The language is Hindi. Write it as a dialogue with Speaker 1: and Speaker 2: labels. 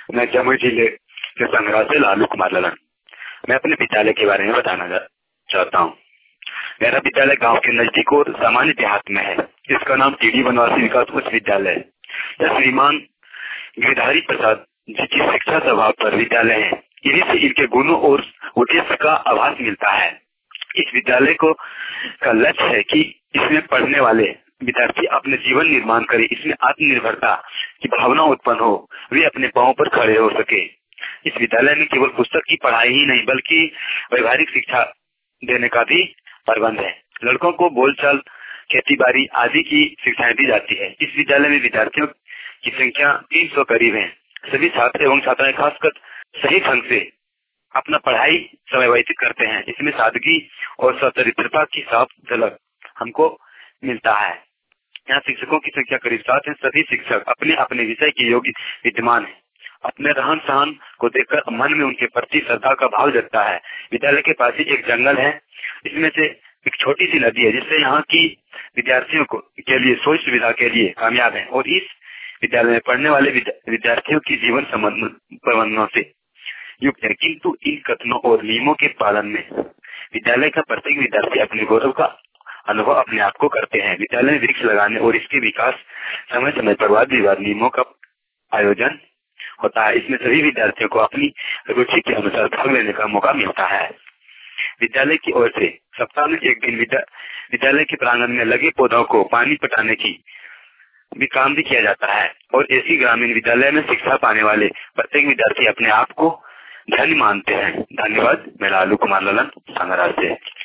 Speaker 1: मैं जमुई जिले के संगरा से लालू कुमार ललन। मैं अपने विद्यालय के बारे में बताना चाहता हूँ। मेरा विद्यालय गांव के नजदीक और सामान्य देहात में है। इसका नाम टीडी वनवासी विकास उच्च विद्यालय है। यह श्रीमान गिरधारी प्रसाद जी की शिक्षा स्वभाव पर विद्यालय है। इन्हीं से इनके गुणों और उद्देश्य का आभास मिलता है। इस विद्यालय को का लक्ष्य है कि इसमें पढ़ने वाले विद्यार्थी अपने जीवन निर्माण करें, इसमें आत्मनिर्भरता की भावना उत्पन्न हो, वे अपने पांवों पर खड़े हो सके। इस विद्यालय में केवल पुस्तक की पढ़ाई ही नहीं बल्कि व्यवहारिक शिक्षा देने का भी प्रबंध है। लड़कों को बोलचाल, खेती बाड़ी आदि की शिक्षाएं दी जाती है। इस विद्यालय में विद्यार्थियों की संख्या 300 करीब है। सभी छात्र एवं छात्राएं खासकर सही ढंग से अपना पढ़ाई समय व्यतीत करते हैं। इसमें सादगी और सचरित्रता की साफ झलक हमको मिलता है। यहाँ शिक्षकों की संख्या करीब 7 है। सभी शिक्षक अपने अपने विषय के योग्य विद्यमान है। अपने रहन सहन को देखकर मन में उनके प्रति श्रद्धा का भाव जगता है। विद्यालय के पास ही एक जंगल है। इसमें से एक छोटी सी नदी है जिससे यहाँ की विद्यार्थियों को के लिए सोच सुविधा के लिए कामयाब है और इस विद्यालय में पढ़ने वाले विद्यार्थियों की जीवन प्रबंधनों से युक्त है। किंतु इन कथनों और नियमों के पालन में विद्यालय का प्रत्येक विद्यार्थी अपने गौरव का अनुभव अपने आप को करते हैं। विद्यालय में वृक्ष लगाने और इसके विकास समय समय पर वाद विवाद नियमों का आयोजन होता है। इसमें सभी विद्यार्थियों को अपनी रुचि के अनुसार भाग लेने का मौका मिलता है। विद्यालय की ओर से सप्ताह में एक दिन विद्यालय के प्रांगण में लगे पौधों को पानी पटाने की भी काम भी किया जाता है और ऐसी ग्रामीण विद्यालय में शिक्षा पाने वाले प्रत्येक विद्यार्थी अपने आप को धन्य मानते हैं। धन्यवाद। मैं लालू कुमार ललन, संगरा से।